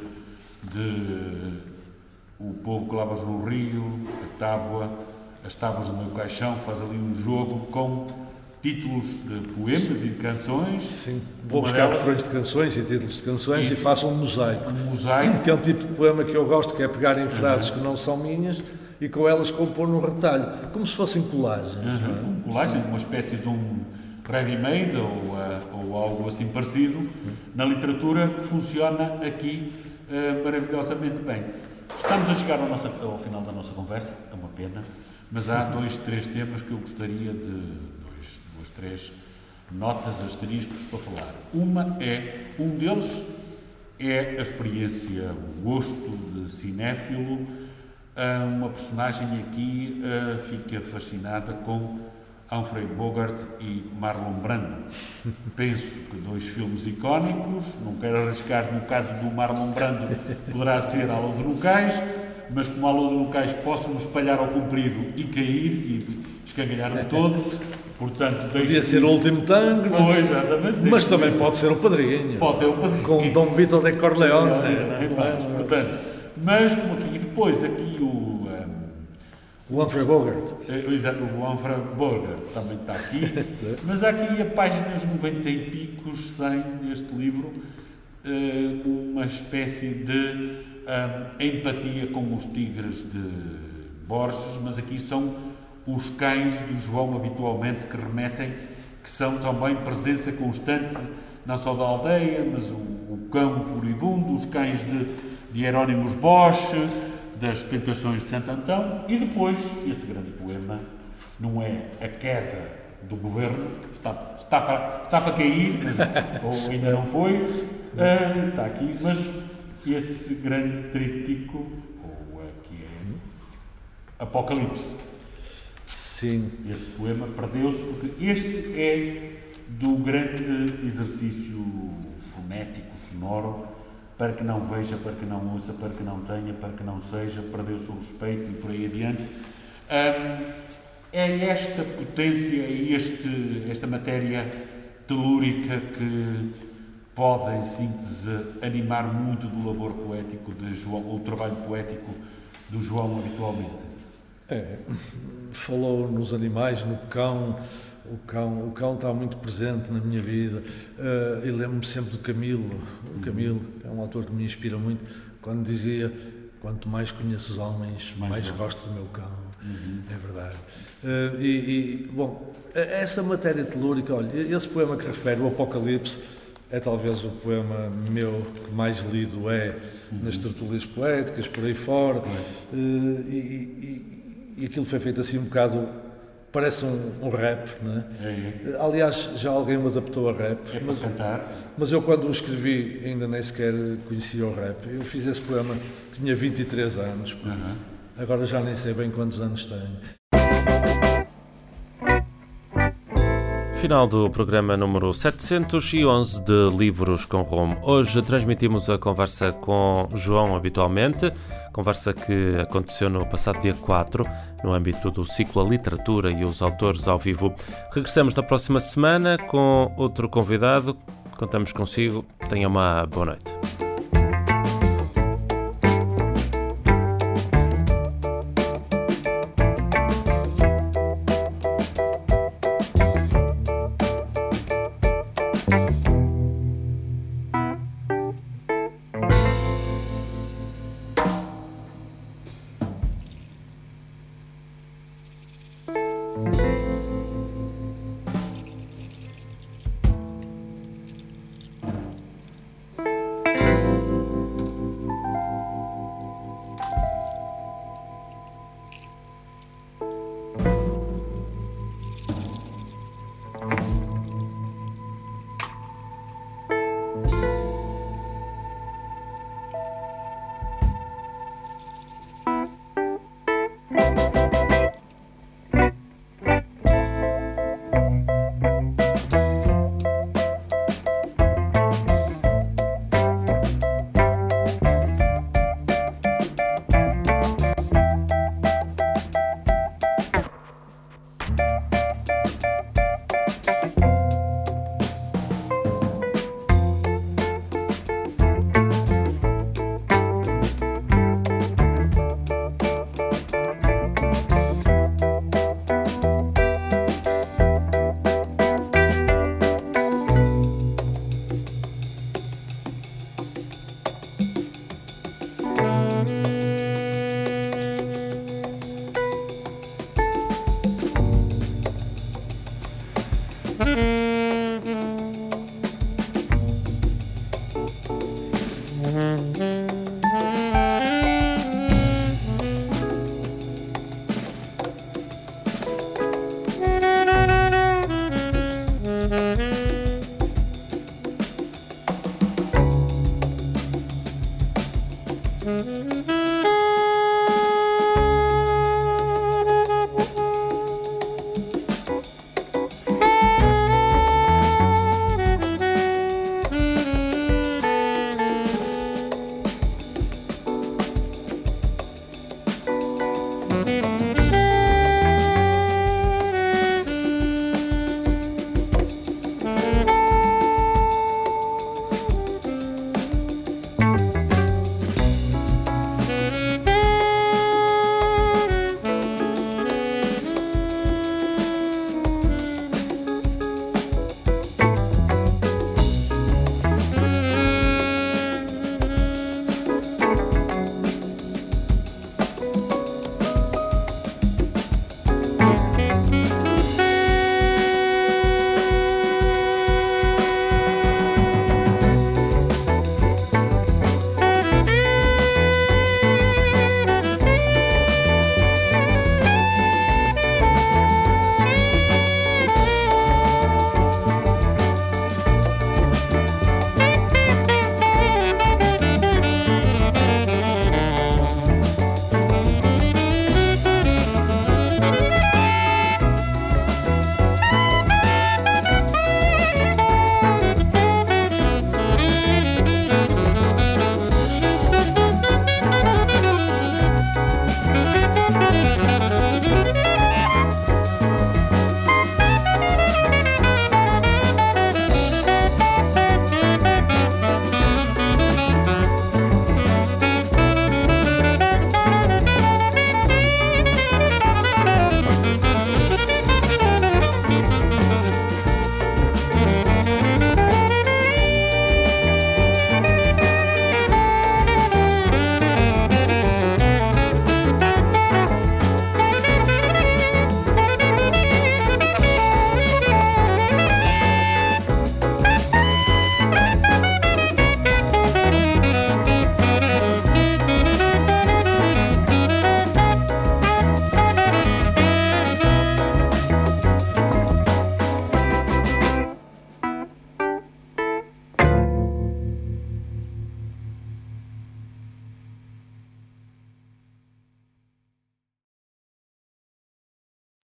de o povo que lavas no rio, a tábua, as tábuas do meu caixão, que faz ali um jogo com títulos de poemas e de canções. Sim, vou buscar refrões de canções e títulos de canções Isso. e faço um mosaico. Um mosaico. Que é um tipo de poema que eu gosto, que é pegar em frases uhum. que não são minhas e com elas compor num retalho, como se fossem colagens. Uhum. Não é? Um colagem, Sim. uma espécie de um ready-made ou, uh, ou algo assim parecido, uhum. na literatura, que funciona aqui uh, maravilhosamente bem. Estamos a chegar ao, nosso, ao final da nossa conversa, é uma pena, mas há dois, três temas que eu gostaria de, dois, duas, três notas, asteriscos para falar. Uma é, um deles é a experiência, o gosto de cinéfilo. Uma personagem aqui uh, fica fascinada com Humphrey Bogart e Marlon Brando. Penso que dois filmes icónicos, não quero arriscar, no caso do Marlon Brando poderá ser A Lua de Nucais, mas como A Lua de Nucais possa-me espalhar ao comprido e cair e escangalhar-me todo, portanto... Podia ser o Último Tango, oh, exatamente, mas também isso. Pode ser o Padrinho. Pode ser o Padrinho. Com Dom Vito de Corleone. É, é, é, portanto, mas como aqui, e depois aqui o... Um, o Humphrey Bogart. Exato, o Humphrey Bogart também está aqui. Mas há aqui a páginas noventa e picos, cem deste livro, uma espécie de um, empatia com os tigres de Borges, mas aqui são os cães do João habitualmente que remetem, que são também presença constante, não só da aldeia, mas o, o cão furibundo, os cães de, de Hieronymus Bosch, das Tentações de Santo Antão, e depois esse grande poema, não é a queda do governo, está, está, para, está para cair, mas, ou ainda não foi, uh, está aqui, mas esse grande tríptico, ou aqui é Apocalipse. Sim. Esse poema perdeu-se porque este é do grande exercício fonético, sonoro, para que não veja, para que não ouça, para que não tenha, para que não seja, perdeu-se o respeito e por aí adiante. Hum, é esta potência, é este, esta matéria telúrica que pode, em síntese, animar muito do labor poético de João, ou o trabalho poético do João habitualmente. É, falou nos animais, no cão. O cão, o cão está muito presente na minha vida. Uh, e lembro-me sempre do Camilo. O Camilo é um autor que me inspira muito. Quando dizia: quanto mais conheço os homens, mais, mais gosto do meu cão. Uhum. É verdade. Uh, e, e, bom, essa matéria telúrica, olha, esse poema que refere, o Apocalipse, é talvez o poema meu que mais lido é uhum. nas tertúlias poéticas, por aí fora. Uhum. Uh, e, e, e aquilo foi feito assim um bocado. Parece um, um rap, não é? É. Aliás, já alguém me adaptou a rap. É mas, para cantar. Mas eu, quando o escrevi, ainda nem sequer conhecia o rap. Eu fiz esse poema, tinha vinte e três anos. Uhum. Agora já nem sei bem quantos anos tenho. Final do programa número setecentos e onze de Livros com Rumo. Hoje transmitimos a conversa com João habitualmente, conversa que aconteceu no passado dia quatro, no âmbito do ciclo A Literatura e os Autores ao Vivo. Regressamos na próxima semana com outro convidado. Contamos consigo. Tenha uma boa noite. Música